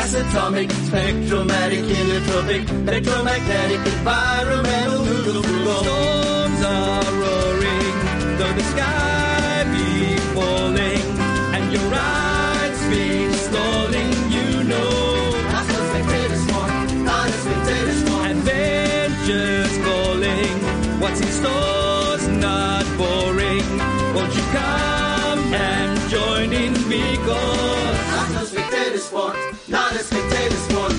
Atomic, spectromatic, heliotropic, electromagnetic, environmental, Google. Storms are roaring, though the sky be falling, and your eyes be stalling, you know. That's the spectator sport, not a spectator sport. Adventures calling, what's in store's not boring. Won't you come and join in because that's no spectator sport. Not a spectator sport.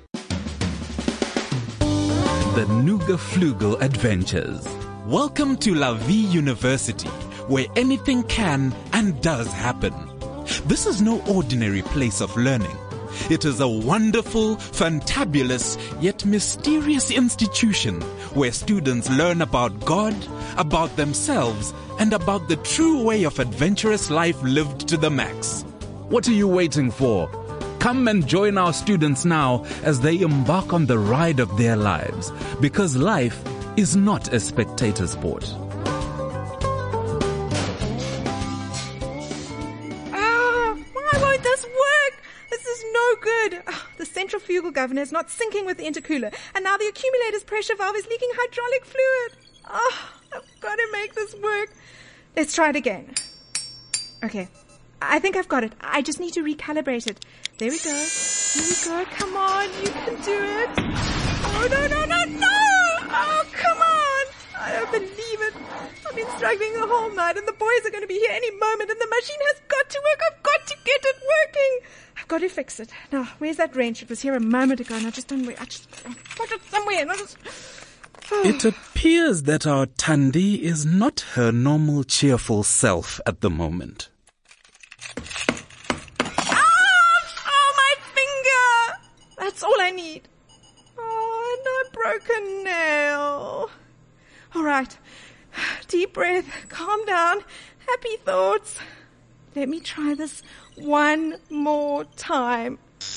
The Nooga Flugel Adventures. Welcome to La Vie University, where anything can and does happen. This is no ordinary place of learning. It is a wonderful, fantabulous, yet mysterious institution where students learn about God, about themselves, and about the true way of adventurous life lived to the max. What are you waiting for? Come and join our students now as they embark on the ride of their lives, because life is not a spectator sport. Why won't this work? This is no good. The centrifugal governor is not syncing with the intercooler, and now the accumulator's pressure valve is leaking hydraulic fluid. I've got to make this work. Let's try it again. Okay, I think I've got it. I just need to recalibrate it. There we go. Here we go. Come on, you can do it. Oh, no. Oh, come on. I don't believe it. I've been struggling the whole night, and the boys are going to be here any moment, and the machine has got to work. I've got to get it working. I've got to fix it. Now, where's that wrench? It was here a moment ago, and I put it somewhere. And It appears that our Thandi is not her normal cheerful self at the moment. That's all I need. Oh, and a broken nail. All right. Deep breath. Calm down. Happy thoughts. Let me try this one more time.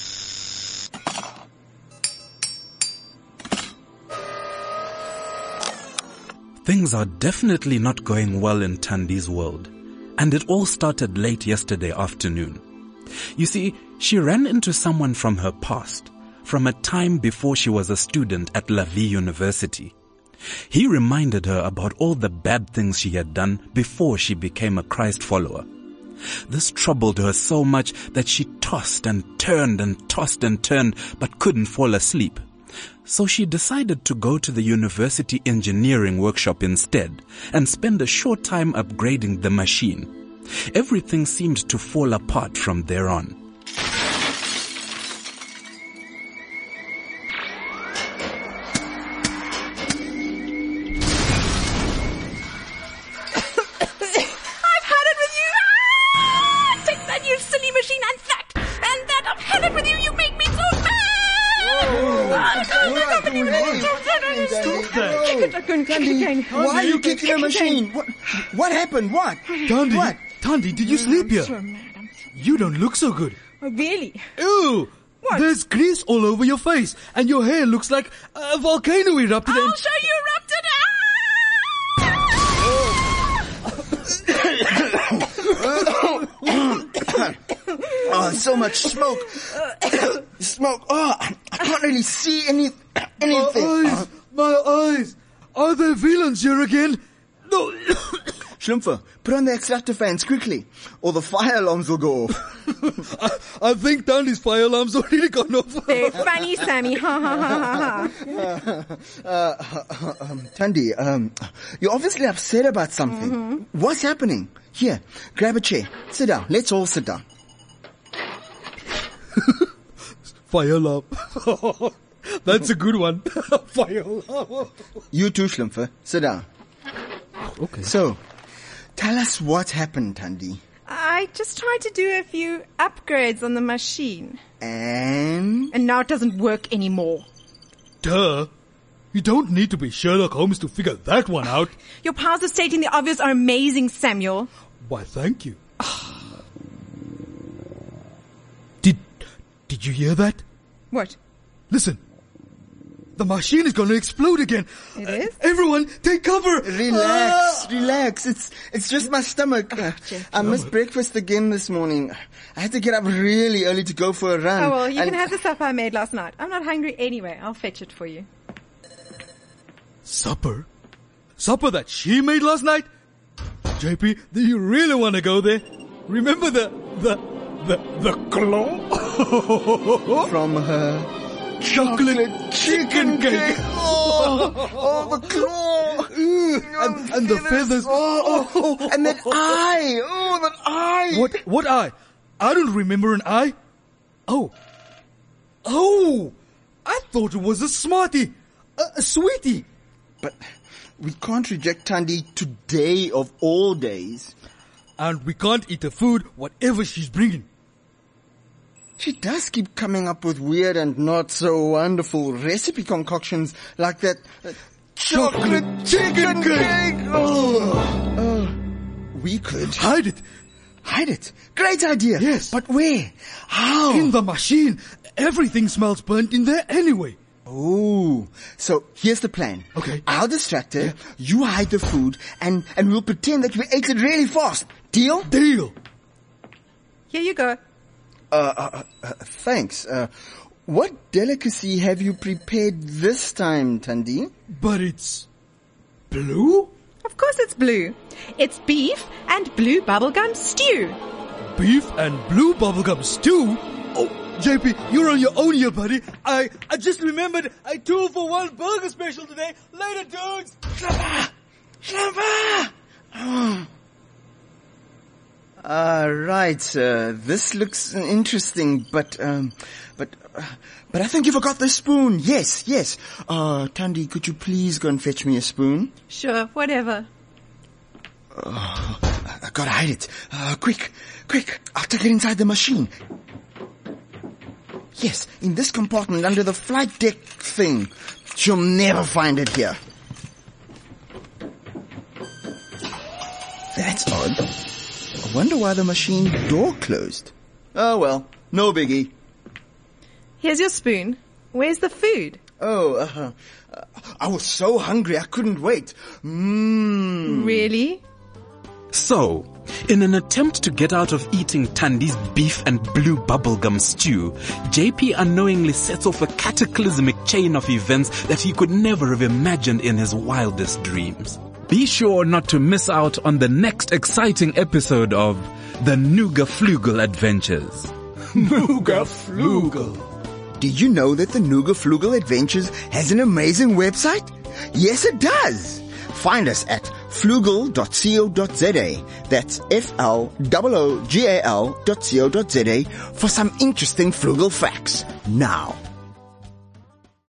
Things are definitely not going well in Thandi's world, and it all started late yesterday afternoon. You see, she ran into someone from her past, from a time before she was a student at La Vie University. He reminded her about all the bad things she had done before she became a Christ follower. This troubled her so much that she tossed and turned and tossed and turned, but couldn't fall asleep. So she decided to go to the university engineering workshop instead and spend a short time upgrading the machine. Everything seemed to fall apart from there on. Why are you kicking the machine? What happened? What? Thandi, did you sleep here? You don't look so good. Oh, really? Ew! What? There's grease all over your face, and your hair looks like a volcano erupted. I'll show you erupted. Oh, so much smoke. Smoke. Oh, I can't really see anything. My eyes. Are there villains here again? No. Schlumpfer, put on the extractor fans quickly, or the fire alarms will go off. I think Thandi's fire alarm's already gone off. They're funny, Sammy. Ha ha ha ha. Thandi, you're obviously upset about something. Mm-hmm. What's happening? Here, grab a chair. Sit down. Let's all sit down. Fire alarm. That's a good one. Fire alarm. You too, Schlumpfer. Sit down. Okay. So, tell us what happened, Thandi. I just tried to do a few upgrades on the machine. And now it doesn't work anymore. Duh. You don't need to be Sherlock Holmes to figure that one out. Your powers of stating the obvious are amazing, Samuel. Why, thank you. Did you hear that? What? Listen. The machine is gonna explode again. It is? Everyone, take cover. Relax. It's just my stomach. I missed breakfast again this morning. I had to get up really early to go for a run. Oh, well, you can have the supper I made last night. I'm not hungry anyway. I'll fetch it for you. Supper? Supper that she made last night? JP, do you really want to go there? Remember the claw? From her chocolate chicken cake. Oh, the claw. And the feathers. And that eye. Oh, that eye. What eye? I don't remember an eye. Oh, I thought it was a smartie. A sweetie. But we can't reject Thandi today of all days. And we can't eat the food, whatever she's bringing. She does keep coming up with weird and not so wonderful recipe concoctions like that chocolate chicken cake. We could Hide it. Great idea. Yes. But where? How? In the machine. Everything smells burnt in there anyway. Oh, so here's the plan. Okay. I'll distract her, you hide the food, and we'll pretend that we ate it really fast. Deal? Deal. Here you go. Thanks. What delicacy have you prepared this time, Thandi? But it's blue? Of course it's blue. It's beef and blue bubblegum stew. Beef and blue bubblegum stew? Oh, JP, you're on your own here, buddy. I just remembered a 2-for-1 burger special today. Later, dudes. Clever! Right, this looks interesting, but I think you forgot the spoon. Yes. Thandi, could you please go and fetch me a spoon? Sure, whatever. I gotta hide it. Quick. I'll take it inside the machine. Yes, in this compartment under the flight deck thing. She'll never find it here. That's odd. I wonder why the machine door closed. Oh well, no biggie. Here's your spoon. Where's the food? I was so hungry I couldn't wait. Really? So, in an attempt to get out of eating Thandi's beef and blue bubblegum stew, JP unknowingly sets off a cataclysmic chain of events that he could never have imagined in his wildest dreams. Be sure not to miss out on the next exciting episode of The Nooga Flugel Adventures. Nooga Flugel. Did you know that the Nooga Flugel Adventures has an amazing website? Yes, it does. Find us at flugel.co.za. That's floogal.co.za for some interesting Flugel facts. Now,